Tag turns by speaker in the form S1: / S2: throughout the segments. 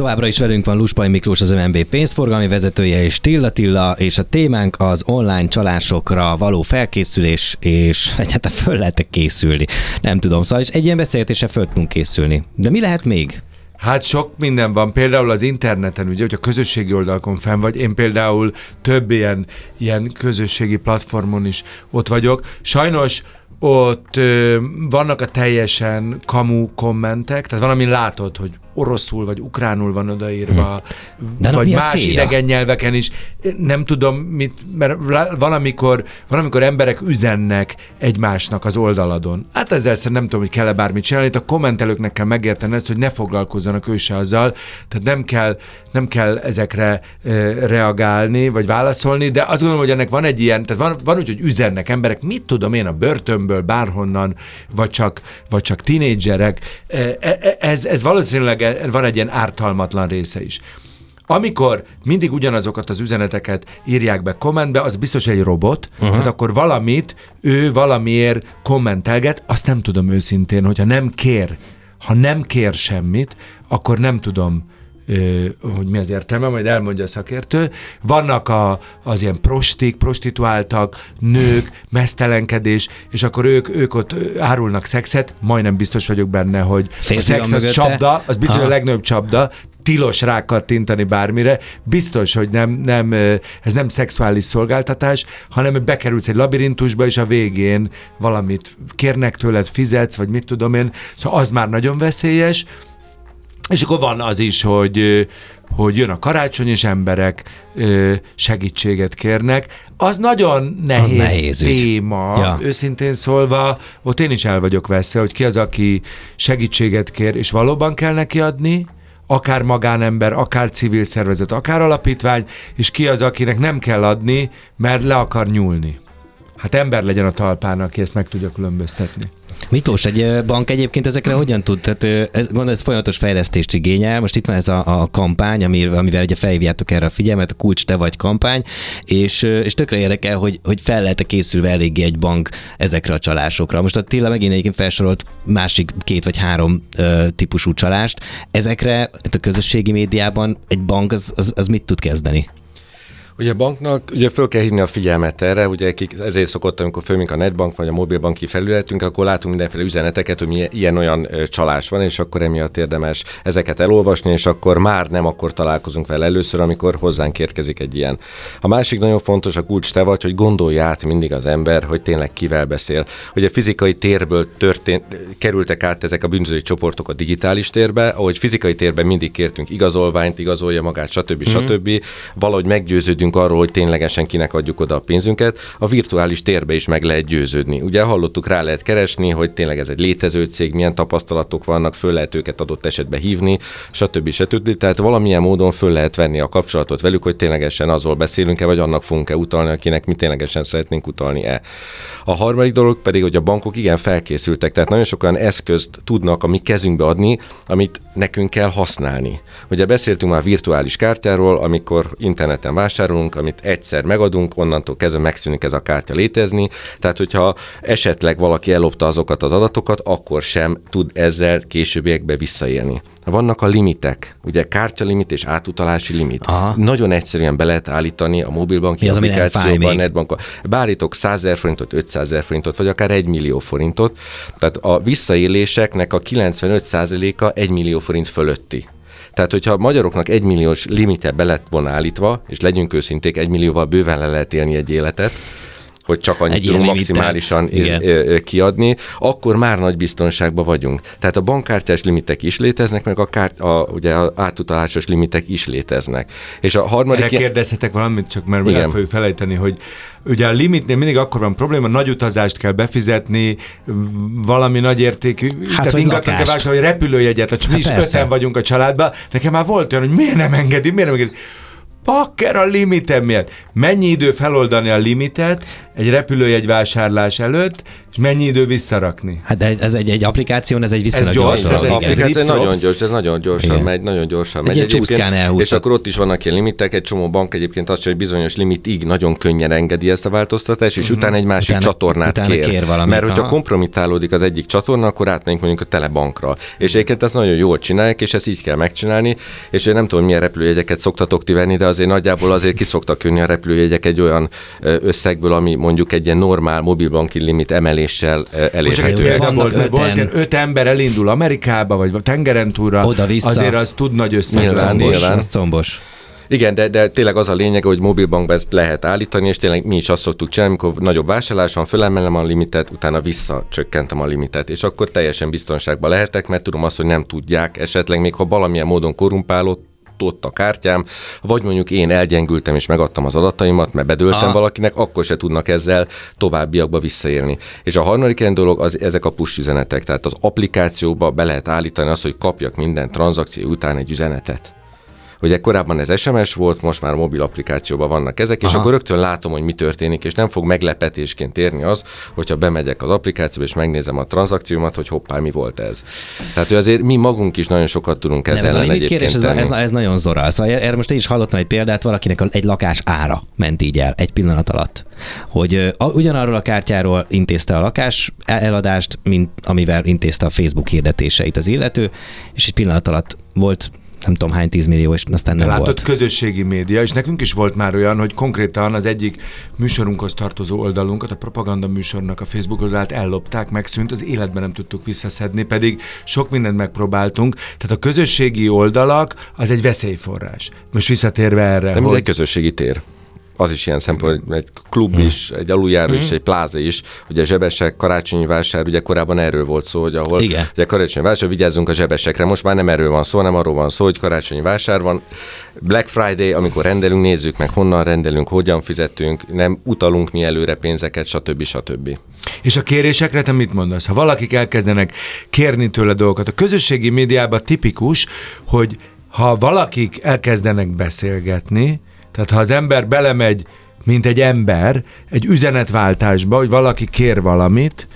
S1: Továbbra is velünk van Luspay Miklós, az MNB pénzforgalmi vezetője, és Tilla, és a témánk az online csalásokra való felkészülés, és hát föl lehet készülni. Nem tudom, szóval és egy ilyen beszélgetésre föl tudunk készülni. De mi lehet még?
S2: Hát sok minden van, például az interneten, ugye, hogy a közösségi oldalakon fenn vagy, én például több ilyen közösségi platformon is ott vagyok. Sajnos ott vannak a teljesen kamu kommentek, tehát van, amin látod, hogy oroszul vagy ukránul van odaírva, vagy más idegen nyelveken is. Nem tudom, mert valamikor emberek üzennek egymásnak az oldaladon. Hát ezzel szerintem nem tudom, hogy kell-e bármit csinálni. Itt a kommentelőknek kell megérteni ezt, hogy ne foglalkozzanak ő se azzal, tehát nem kell ezekre reagálni, vagy válaszolni, de azt gondolom, hogy ennek van egy ilyen, tehát van úgy, hogy üzennek emberek, mit tudom én, a börtönből, bárhonnan, vagy csak tínédzserek. Ez valószínűleg van egy ilyen ártalmatlan része is. Amikor mindig ugyanazokat az üzeneteket írják be kommentbe, az biztos egy robot, tehát akkor ő valamiért kommentelget, azt nem tudom őszintén, hogyha nem kér semmit, akkor nem tudom, hogy mi az értelme, majd elmondja a szakértő. Vannak az ilyen prostituáltak, nők, meztelenkedés, és akkor ők ott árulnak szexet, majdnem biztos vagyok benne, hogy a szex az csapda, az biztos a legnagyobb csapda, tilos rákattintani bármire, biztos, hogy ez nem szexuális szolgáltatás, hanem bekerülsz egy labirintusba, és a végén valamit kérnek tőled, fizetsz, vagy mit tudom én, szóval az már nagyon veszélyes. És akkor van az is, hogy jön a karácsony, és emberek segítséget kérnek. Az nagyon nehéz téma, ja. Őszintén szólva, ott én is el vagyok veszve, hogy ki az, aki segítséget kér, és valóban kell neki adni, akár magánember, akár civil szervezet, akár alapítvány, és ki az, akinek nem kell adni, mert le akar nyúlni. Hát ember legyen a talpán, aki ezt meg tudja különböztetni.
S1: Miklós, egy bank egyébként ezekre hogyan tud? Tehát gondolom, ez folyamatos fejlesztést igényel. Most itt van ez a kampány, amivel ugye felhívjátok erre a figyelmet, a Kulcs te vagy kampány, és tökre érdekel, hogy fel lehet-e készülve eléggé egy bank ezekre a csalásokra. Most a Tilla megint egyébként felsorolt másik 2 vagy 3 típusú csalást. Ezekre a közösségi médiában egy bank az mit tud kezdeni?
S3: Ugye a banknak föl kell hívni a figyelmet erre, ugye ezért szokott, amikor fölmink a netbank vagy a mobilbanki felületünk, akkor látunk mindenféle üzeneteket, hogy ilyen-olyan csalás van, és akkor emiatt érdemes ezeket elolvasni, és akkor már nem akkor találkozunk vele először, amikor hozzánk érkezik egy ilyen. A másik nagyon fontos, a kulcs te vagy, hogy gondolja át mindig az ember, hogy tényleg kivel beszél. Hogy a fizikai térből kerültek át ezek a bűnözői csoportok a digitális térbe, ahogy fizikai térben mindig kértünk igazolványt, igazolja magát, stb. Valahogy meggyőződünk arról, hogy ténylegesen kinek adjuk oda a pénzünket, a virtuális térbe is meg lehet győződni. Ugye hallottuk, rá lehet keresni, hogy tényleg ez egy létező cég, milyen tapasztalatok vannak, föl lehet őket adott esetben hívni, stb. Tehát valamilyen módon föl lehet venni a kapcsolatot velük, hogy ténylegesen azról beszélünk-e, vagy annak fogunk-e utalni, akinek mi ténylegesen szeretnénk utalni-e. A harmadik dolog pedig, hogy a bankok igen felkészültek, tehát nagyon sok olyan eszközt tudnak a mi kezünkbe adni, amit nekünk kell használni. Ugye beszéltünk már virtuális kártyáról, amikor interneten vásárolunk, amit egyszer megadunk, onnantól kezdve megszűnik ez a kártya létezni, tehát hogyha esetleg valaki ellopta azokat az adatokat, akkor sem tud ezzel későbbiekbe visszaélni. Vannak a limitek, ugye kártyalimit és átutalási limit. Aha. Nagyon egyszerűen be lehet állítani a mobilbanki applikációban, netbankon. Beállítok 100 000 forintot, 500 000 forintot, vagy akár 1 millió forintot. Tehát a visszaéléseknek a 95%-a 1 millió forint fölötti. Tehát, hogyha a magyaroknak 1 milliós limite be lett volna állítva, és legyünk őszinték, 1 millióval bőven le lehet élni egy életet, hogy csak annyit tudunk maximálisan kiadni, akkor már nagy biztonságban vagyunk. Tehát a bankkártyás limitek is léteznek, meg ugye az átutalásos limitek is léteznek. És a harmadik...
S2: Erre kérdezhetek valamit, csak mert el fogjuk felejteni, hogy ugye a limitnél mindig akkor van probléma, nagy utazást kell befizetni, valami nagy értékű, tehát ingatlan kell vásárolni, repülőjegyet, mi is 5-en vagyunk a családban. Nekem már volt olyan, hogy miért nem engedi. Pakker a limitem miatt. Mennyi idő feloldani a limitet egy repülőjegy vásárlás előtt, És mennyi idő visszarakni?
S1: Hát de ez egy applikáción, ez egy viszonylag
S2: gyors,
S1: gyors dolog.
S2: de
S1: Igen.
S3: Applikáció nagyon gyors, ez nagyon gyorsan megy, nagyon gyorsan megy.
S1: Egy csúszkán elhúztak.
S3: És akkor ott is vannak ilyen limitek, egy csomó bank egyébként azt, hogy bizonyos limitig nagyon könnyen engedi ezt a változtatást, és utána egy másik csatornát kér.
S1: Valamit,
S3: mert hogyha kompromitálódik az egyik csatorna, akkor átmegyünk mondjuk a telebankra. És egyébként ezt nagyon jól csinálják, és ezt így kell megcsinálni, és én nem tudom, milyen repülőjegyeket szoktatok ti venni, de azért nagyjából azért ki szoktak jönni a repülőjegyek egy olyan összegből, ami mondjuk egy ilyen normál mobilbanki limit emeléssel elérhető.
S2: Volt 5 ember elindul Amerikába, vagy tengeren túlra, azért az tud nagy összeg lenni.
S1: Az combos.
S3: Igen, de tényleg az a lényeg, hogy mobilbankban ezt lehet állítani, és tényleg mi is azt szoktuk csinálni, amikor nagyobb vásárlás van, fölemelem a limitet, utána visszacsökkentem a limitet, és akkor teljesen biztonságban lehetek, mert tudom azt, hogy nem tudják, esetleg még ha valamilyen módon korrumpálódott a kártyám, vagy mondjuk én elgyengültem és megadtam az adataimat, mert bedöltem valakinek, akkor se tudnak ezzel továbbiakba visszaélni. És a harmadik ilyen dolog ezek a push üzenetek, tehát az applikációba be lehet állítani azt, hogy kapjak minden tranzakció után egy üzenetet. Ugye korábban ez SMS volt, most már mobil applikációban vannak ezek, és akkor rögtön látom, hogy mi történik, és nem fog meglepetésként érni az, hogyha bemegyek az applikációba, és megnézem a tranzakciómat, hogy hoppá, mi volt ez. Tehát, hogy azért mi magunk is nagyon sokat tudunk ezzel
S1: ez a
S3: egyébként tenni.
S1: Ez nagyon zorral. Szóval erre most én is hallottam egy példát, valakinek egy lakás ára ment így el egy pillanat alatt. Hogy ugyanarról a kártyáról intézte a lakás eladást, mint amivel intézte a Facebook hirdetéseit az illető, és egy pillanat alatt volt nem tudom hány 10 millió, és aztán nem
S2: látod,
S1: volt.
S2: Közösségi média, és nekünk is volt már olyan, hogy konkrétan az egyik műsorunkhoz tartozó oldalunkat, a propaganda műsornak a Facebook oldalát ellopták, megszűnt, az életben nem tudtuk visszaszedni, pedig sok mindent megpróbáltunk. Tehát a közösségi oldalak az egy veszélyforrás. Most visszatérve erre.
S3: De hogy... egy közösségi tér. Az is ilyen szempont, hogy egy klub is, egy aluljáró is, egy pláza is, ugye zsebesek, karácsonyi vásár, ugye korábban erről volt szó, hogy ahol ugye karácsonyi vásár, vigyázzunk a zsebesekre, most már nem erről van szó, nem arról van szó, hogy karácsonyi vásár van. Black Friday, amikor rendelünk, nézzük meg, honnan rendelünk, hogyan fizetünk, nem utalunk mi előre pénzeket, stb.
S2: És a kérésekre te mit mondasz? Ha valakik elkezdenek kérni tőle dolgokat, a közösségi médiában tipikus, hogy ha valakik elkezdenek beszélgetni, tehát ha az ember belemegy, mint egy ember, egy üzenetváltásba, hogy valaki kér valamit,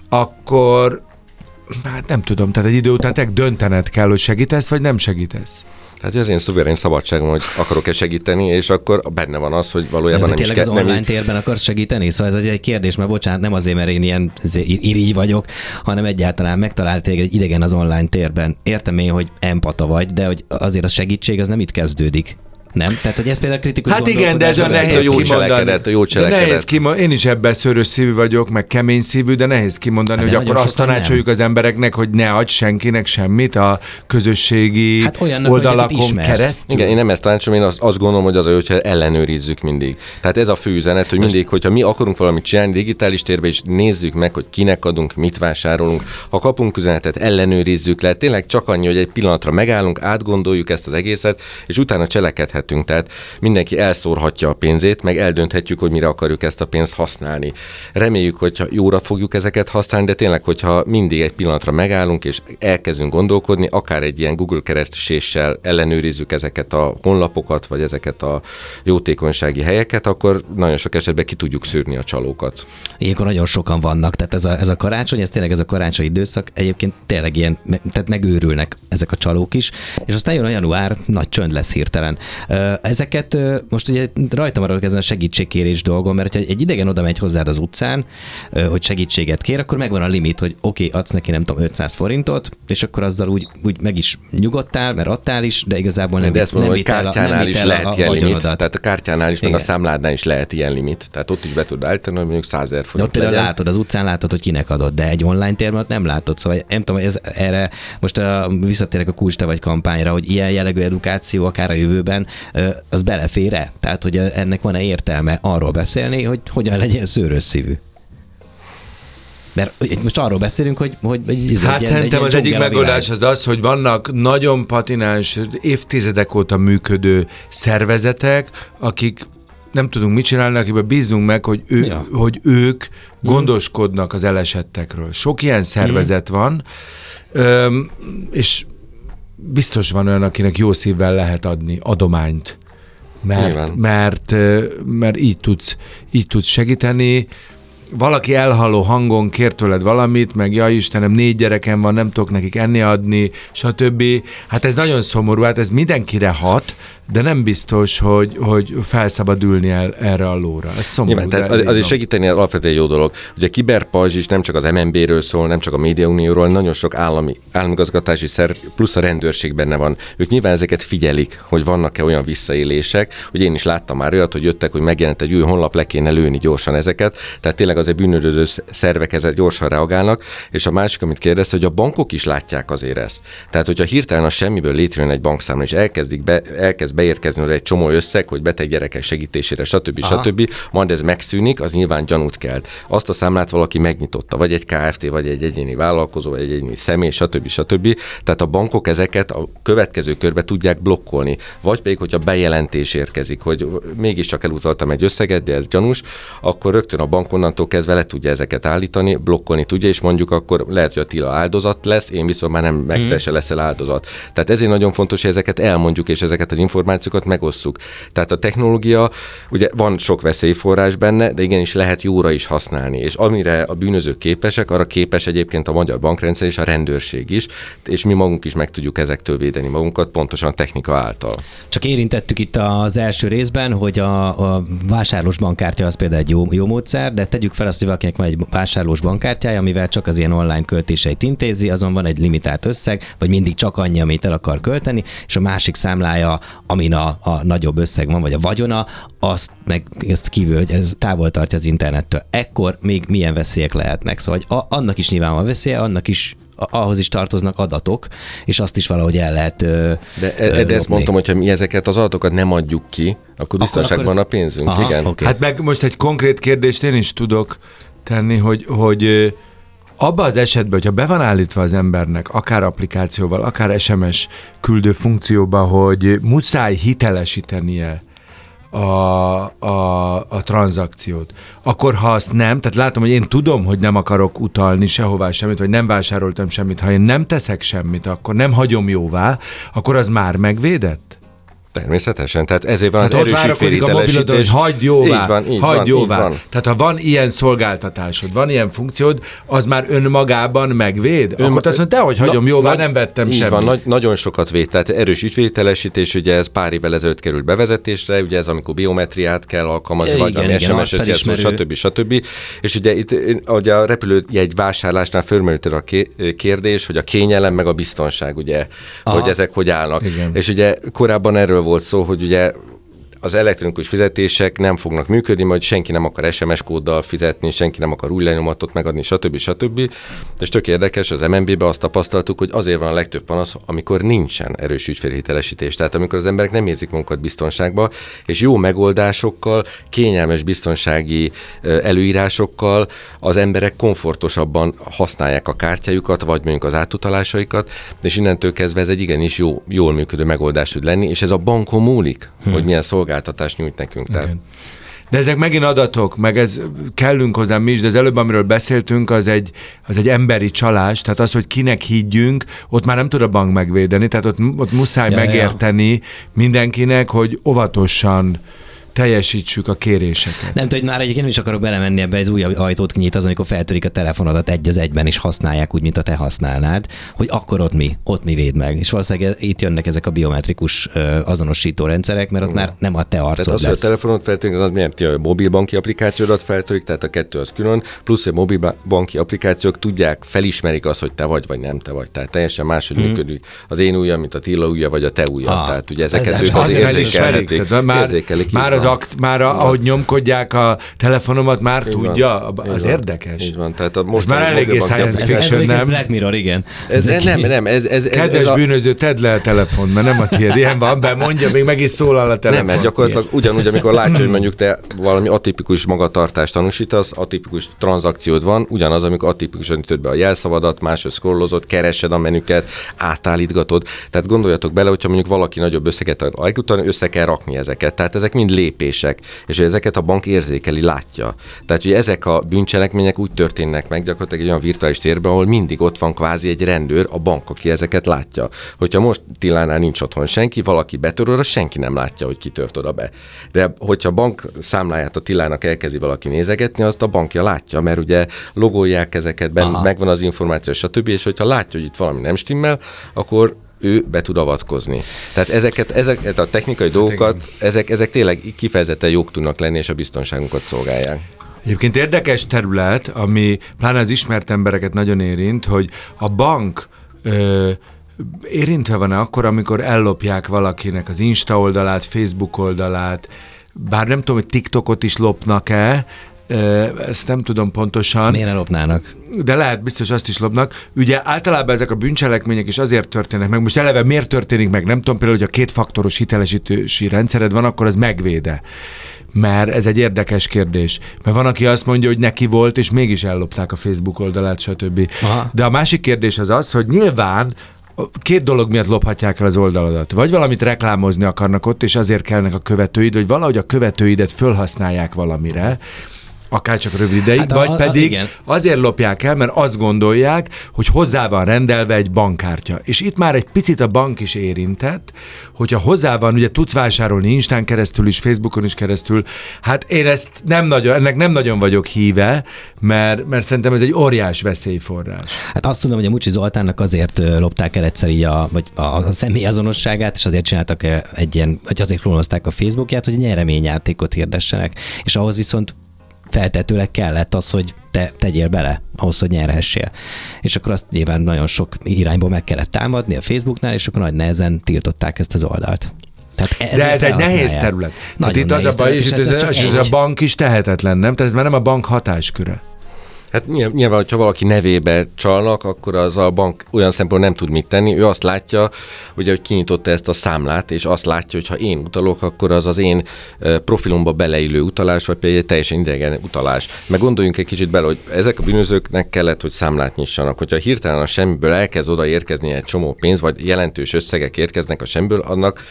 S2: akkor hát nem tudom, tehát egy idő után te döntened kell, hogy segítesz, vagy nem segítesz.
S3: Hát az én szuverén szabadságom, hogy akarok-e segíteni, és akkor benne van az, hogy valójában
S1: nem is kell. Az online térben akarsz segíteni? Szóval ez egy kérdés, mert bocsánat, nem azért, mert én ilyen irigy vagyok, hanem egyáltalán megtalált téged egy idegen az online térben. Értem én, hogy empata vagy, de hogy azért a segítség az nem itt kezdődik. Nem? Tehát, hogy ez például kritikus
S2: hát igen, de ez a nehéz kimondani.
S3: A jó cselekedet.
S2: Én is ebben szőrös szívű vagyok, meg kemény szívű, de nehéz kimondani, hogy akkor azt tanácsoljuk az embereknek, hogy ne adj senkinek semmit a közösségi oldalakon keresztül.
S3: Igen, én nem ezt tanácsolom, én azt gondolom, hogy az, hogyha ellenőrizzük mindig. Tehát ez a fő üzenet, hogy mindig, hogyha mi akarunk valamit csinálni digitális térben, és nézzük meg, hogy kinek adunk, mit vásárolunk. Ha kapunk üzenetet, ellenőrizzük le. Tényleg csak annyi, hogy egy pillanatra megállunk, átgondoljuk ezt az egészet, és utána cselekedhetünk. Tehát mindenki elszórhatja a pénzét, meg eldönthetjük, hogy mire akarjuk ezt a pénzt használni. Reméljük, hogy jóra fogjuk ezeket használni, de tényleg, hogyha mindig egy pillanatra megállunk, és elkezdünk gondolkodni, akár egy ilyen Google kereséssel ellenőrizzük ezeket a honlapokat, vagy ezeket a jótékonysági helyeket, akkor nagyon sok esetben ki tudjuk szűrni a csalókat. Ilyenkor
S1: nagyon sokan vannak, tehát ez a karácsony, ez a karácsonyi időszak, egyébként tényleg ilyen, tehát megőrülnek ezek a csalók is, és aztán jön a január, nagy csönd lesz hirtelen. Ezeket most ugye rajta maradok ezen a segítségkérés dolgon, mert ha egy idegen oda megy hozzád az utcán, hogy segítséget kér, akkor megvan a limit, hogy oké, adsz neki nem tudom 500 forintot, és akkor azzal úgy meg is nyugodtál, mert adtál is, de igazából nem
S3: kártyánál is lehet ilyen limit. Tehát a kártyánál is, meg
S1: igen.
S3: A számládnál is lehet ilyen limit. Tehát ott is be tud állítani, hogy mondjuk 100 000 forint.
S1: De ott például látod, az utcán látod, hogy kinek adod, de egy online térben ott nem látod. Szóval nem tudom, erre most visszatérek a Kulcs te vagy kampányra, hogy ilyen jellegű edukáció akár a jövőben az belefér-e? Tehát, hogy ennek van-e értelme arról beszélni, hogy hogyan legyen szőrös szívű? Mert itt most arról beszélünk, hogy
S2: hát szerintem az egyik megoldás az, hogy vannak nagyon patináns, évtizedek óta működő szervezetek, akik nem tudunk mit csinálni, akiben bízunk meg, hogy ők gondoskodnak az elesettekről. Sok ilyen szervezet van, és biztos van olyan, akinek jó szívvel lehet adni adományt, mert így tudsz segíteni. valaki elhalló hangon kér tőled valamit, meg jaj Istenem, 4 gyerekem van, nem tudok nekik enni adni, stb. Hát ez nagyon szomorú, hát ez mindenkire hat, de nem biztos, hogy felszabadulni erre a lóra. Ez szomorú.
S3: Nyilván, tehát azért segíteni alapvetően jó dolog. Ugye a kiberpajzs is nem csak az MNB-ről szól, nem csak a Médiaunióról, nagyon sok államigazgatási szerv plusz a rendőrség benne van. Ők nyilván ezeket figyelik, hogy vannak-e olyan visszaélések, hogy én is láttam már olyat, hogy jöttek, hogy megjelent egy új honlap, le kéne lőni gyorsan ezeket. Tehát tényleg azért bűnöző szervek ezzel gyorsan reagálnak. És a másik, amit kérdezte, hogy a bankok is látják azért ezt. Tehát, hogyha hirtelen a semmiből létrejön egy bankszámla, és elkezd beérkezni egy csomó összeg, hogy beteg gyerekek segítésére, stb. Majd ez megszűnik, az nyilván gyanút kelt. Azt a számlát valaki megnyitotta, vagy egy KFT, vagy egy egyéni vállalkozó, vagy egy egyéni személy, stb. Tehát a bankok ezeket a következő körbe tudják blokkolni. Vagy pedig, hogyha bejelentés érkezik, hogy mégiscsak elutaltam egy összeget, de ez gyanús, akkor rögtön a bank onnantól kezdve le tudja ezeket állítani, blokkolni tudja, és mondjuk akkor lehet, hogy Attila áldozat lesz, én viszont már nem megtese leszel áldozat. Tehát ezért nagyon fontos, hogy ezeket elmondjuk, és ezeket az információkat megosszuk. Tehát a technológia, ugye van sok veszélyforrás benne, de igenis lehet jóra is használni. És amire a bűnözők képesek, arra képes egyébként a magyar bankrendszer és a rendőrség is, és mi magunk is meg tudjuk ezektől védeni magunkat, pontosan technika által.
S1: Csak érintettük itt az első részben, hogy a vásárlós bankkártya az például egy jó módszer, de tegyük fel azt, hogy valakinek van egy vásárlós bankkártyája, amivel csak az ilyen online költéseit intézi, azon van egy limitált összeg, vagy mindig csak annyi, amit el akar költeni, és a másik számlája, amin a nagyobb összeg van, vagy a vagyona, azt meg ezt kívül, hogy ez távol tartja az internettől. Ekkor még milyen veszélyek lehetnek? Szóval annak is nyilván van veszélye, annak is ahhoz is tartoznak adatok, és azt is valahogy el lehet
S3: De ezt mondtam, hogyha mi ezeket az adatokat nem adjuk ki, akkor biztonságban van a pénzünk.
S1: Aha,
S3: igen.
S1: Okay.
S2: Hát meg most egy konkrét kérdést én is tudok tenni, hogy abban az esetben, hogyha be van állítva az embernek, akár applikációval, akár SMS küldő funkcióba, hogy muszáj hitelesítenie a tranzakciót, akkor ha azt nem, tehát látom, hogy én tudom, hogy nem akarok utalni sehová semmit, vagy nem vásároltam semmit, ha én nem teszek semmit, akkor nem hagyom jóvá, akkor az már megvédett?
S3: Természetesen, tehát ezért van
S2: tehát
S3: az erős ügyfélhitelesítés.
S2: hogy hagyd jóvá,
S3: hagyd jóvá.
S2: Tehát ha van ilyen szolgáltatásod, van ilyen funkciód, az már önmagában megvéd? Akkor azt mondja, hogy hagyom jóvá, nem vettem semmit.
S3: Van, nagyon sokat véd, tehát erős ügyfélhitelesítés, ugye ez pár évvel ezelőtt került bevezetésre, ugye ez amikor biometriát kell alkalmazni, vagy ami SMS-et jelszó, stb. És ugye itt ugye a repülőjegy vásárlásnál fölmerült a kérdés, hogy a kényelem meg a biztonság, ugye, hogy ezek hogy állnak. Igen. És ugye korábban erről volt szó, hogy ugye az elektronikus fizetések nem fognak működni, majd senki nem akar SMS kóddal fizetni, senki nem akar új lenyomatot megadni, stb. És tök érdekes, az MNB-ben azt tapasztaltuk, hogy azért van a legtöbb panasz, amikor nincsen erős ügyfélhitelesítés. Tehát amikor az emberek nem érzik magukat biztonságba, és jó megoldásokkal, kényelmes biztonsági előírásokkal az emberek komfortosabban használják a kártyájukat, vagy mondjuk az átutalásaikat, és innentől kezdve ez egy igenis jól működő megoldás tud lenni, és ez a bankon múlik, hogy milyen szolgáltatást nyújt nekünk. Tehát.
S2: De ezek megint adatok, meg ez kellünk hozzá mi is, de az előbb, amiről beszéltünk, az egy emberi csalás, tehát az, hogy kinek higgyünk, ott már nem tud a bank megvédeni, tehát ott muszáj megérteni mindenkinek, hogy óvatosan teljesítsük a kéréseket.
S1: Nem tudom, hogy már egyébként nem is akarok belemenni ebbe, ez új ajtót kinyit az, amikor feltörik a telefonodat egy az egyben, és használják úgy, mint a te használnád, hogy akkor ott mi véd meg. És valószínűleg itt jönnek ezek a biometrikus azonosító rendszerek, mert ott már nem a te arcod lesz.
S3: Tehát az, hogy a telefonot feltörik, az miért a mobilbanki applikációdat feltörik, tehát a kettő az külön, plusz a mobilbanki applikációk tudják, felismerik azt, hogy te vagy nem te vagy. Tehát teljesen máshogy működik az én ujjam, mint a Tilla ujja, vagy a te ujjad. Tehát ugye ezeket ők az érzékelhetik.
S2: Már ahogy nyomkodják a telefonomat, már így tudja, van, az érdekes.
S3: Így van, tehát
S2: ez már eléggé science fiction, nem?
S1: Ez Black Mirror, igen.
S2: Kedves bűnöző, tedd le a telefon, mert nem a tiéd. Ilyen van, mondja, még meg is szólal a telefon.
S3: Nem, mert gyakorlatilag ugyanúgy, amikor látja, hogy mondjuk te valami atipikus magatartást tanúsítasz, atipikus tranzakciód van, ugyanaz, amikor atipikusan ütöd be a jelszavadat, máshogy scrollozod, keresed a menüket, átállítgatod. Tehát gondoljatok bele, hogyha mondjuk valaki nagyobb összeget akar, össze kell rakni ezeket. Tehát ezek mind lépések, és hogy ezeket a bank érzékeli, látja. Tehát, hogy ezek a bűncselekmények úgy történnek meg gyakorlatilag egy olyan virtuális térben, ahol mindig ott van kvázi egy rendőr, a bank, aki ezeket látja. Hogyha most Tillánál nincs otthon senki, valaki betör oda, senki nem látja, hogy ki tört oda be. De hogyha a bank számláját a Tillának elkezdi valaki nézegetni, azt a bankja látja, mert ugye logolják ezeket, megvan az információ, stb. És hogyha látja, hogy itt valami nem stimmel, akkor ő be tud avatkozni. Tehát ezeket a technikai dolgokat, ezek tényleg kifejezetten jók tudnak lenni, és a biztonságunkat szolgálják.
S2: Egyébként érdekes terület, ami pláne az ismert embereket nagyon érint, hogy a bank érintve van akkor, amikor ellopják valakinek az Insta oldalát, Facebook oldalát, bár nem tudom, hogy TikTokot is lopnak-e, ezt nem tudom pontosan.
S1: Miért lopnának?
S2: De lehet, biztos azt is lopnak. Ugye általában ezek a bűncselekmények is azért történnek meg. Most eleve miért történik meg? Nem tudom, például, hogy a kétfaktoros hitelesítési rendszered van, akkor az megvéde. Mert ez egy érdekes kérdés. Mert van, aki azt mondja, hogy neki volt, és mégis ellopták a Facebook oldalát, stb. Aha. De a másik kérdés az, hogy nyilván két dolog miatt lophatják el az oldaladat. Vagy valamit reklámozni akarnak ott, és azért kellnek a követőid, vagy valahogy a követőidet fölhasználják valamire, akár csak rövid ideig, vagy pedig azért lopják el, mert azt gondolják, hogy hozzá van rendelve egy bankkártya. És itt már egy picit a bank is érintett, hogyha hozzá van, ugye tudsz vásárolni Instán keresztül is, Facebookon is keresztül, hát én ennek nem nagyon vagyok híve, mert szerintem ez egy óriás veszélyforrás.
S1: Hát azt tudom, hogy a Mucsi Zoltánnak azért lopták el egyszer így a személyazonosságát, és azért csináltak vagy azért klónozták a Facebookját, hogy nyereményjátékot hirdessenek. És ahhoz viszont feltetőleg kellett az, hogy te tegyél bele ahhoz, hogy nyerhessél. És akkor azt nyilván nagyon sok irányból meg kellett támadni a Facebooknál, és akkor nagy nehezen tiltották ezt az oldalt.
S2: De ez egy nehéz terület. Tehát itt az a baj, és a bank is tehetetlen, nem? Tehát ez már nem a bank hatásköre.
S3: Hát nyilván, hogyha valaki nevébe csalnak, akkor az a bank olyan szempontból nem tud mit tenni. Ő azt látja, ugye, hogy kinyitotta ezt a számlát, és azt látja, hogy ha én utalok, akkor az én profilomba beleillő utalás, vagy például egy teljesen idegen utalás. Meg gondoljunk egy kicsit bele, hogy ezek a bűnözőknek kellett, hogy számlát nyissanak. Hogyha hirtelen a semmiből elkezd oda érkezni egy csomó pénz, vagy jelentős összegek érkeznek a semmiből, annak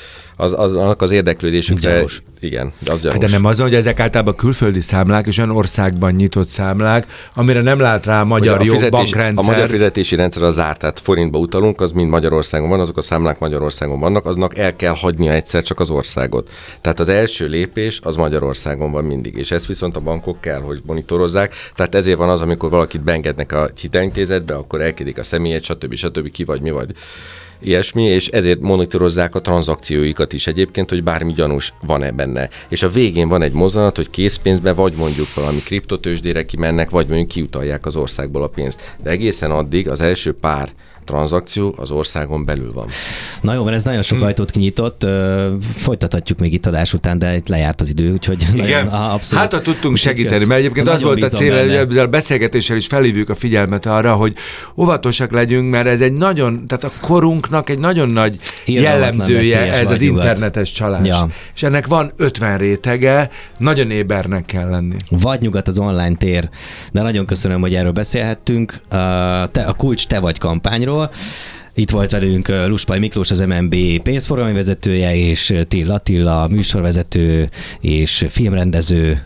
S3: az érdeklődésükre, igen, az gyanús.
S2: De nem azon, hogy ezek általában külföldi számlák, és olyan országban nyitott számlák, amire nem lát rá magyar bankrendszer.
S3: A magyar fizetési rendszer az zárt, tehát forintba utalunk, az mind Magyarországon van, azok a számlák Magyarországon vannak, aznak el kell hagynia egyszer csak az országot. Tehát az első lépés az Magyarországon van mindig, és ezt viszont a bankok kell, hogy monitorozzák. Tehát ezért van az, amikor valakit beengednek a hitelintézetbe, akkor elkérik a személyet, stb. Ki vagy, mi vagy. Ilyesmi, és ezért monitorozzák a tranzakcióikat is egyébként, hogy bármi gyanús van-e benne. És a végén van egy mozzanat, hogy készpénzbe, vagy mondjuk valami kriptotőzsdére kimennek, vagy mondjuk kiutalják az országból a pénzt. De egészen addig az első pár tranzakció az országon belül van.
S1: Na jó, mert ez nagyon sok ajtót kinyitott, folytathatjuk még itt adás után, de itt lejárt az idő, úgyhogy
S2: igen. Abszolút. Hát, ha tudtunk segíteni, mert egyébként az volt a cél, hogy ezzel a beszélgetéssel is felhívjuk a figyelmet arra, hogy óvatosak legyünk, mert ez egy nagyon, tehát a korunknak egy nagyon nagy jellemzője ez az internetes csalás. Ja. És ennek van 50 rétege, nagyon ébernek kell lenni.
S1: Vagy nyugat az online tér, de nagyon köszönöm, hogy erről beszélhettünk. A kulcs te vagy kampányról. Itt volt velünk Luspay Miklós, az MNB pénzforgalmi vezetője, és Till Attila, műsorvezető és filmrendező,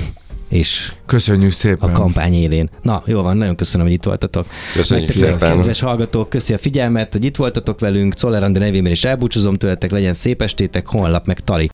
S1: és
S2: köszönjük szépen.
S1: A kampány élén. Na, jó van, nagyon köszönöm, hogy itt voltatok.
S3: Köszönjük szépen.
S1: Kedves hallgatók, köszi a figyelmet, hogy itt voltatok velünk. Czoller Andi nevében is elbúcsúzom tőletek, legyen szép estétek, holnap meg tali.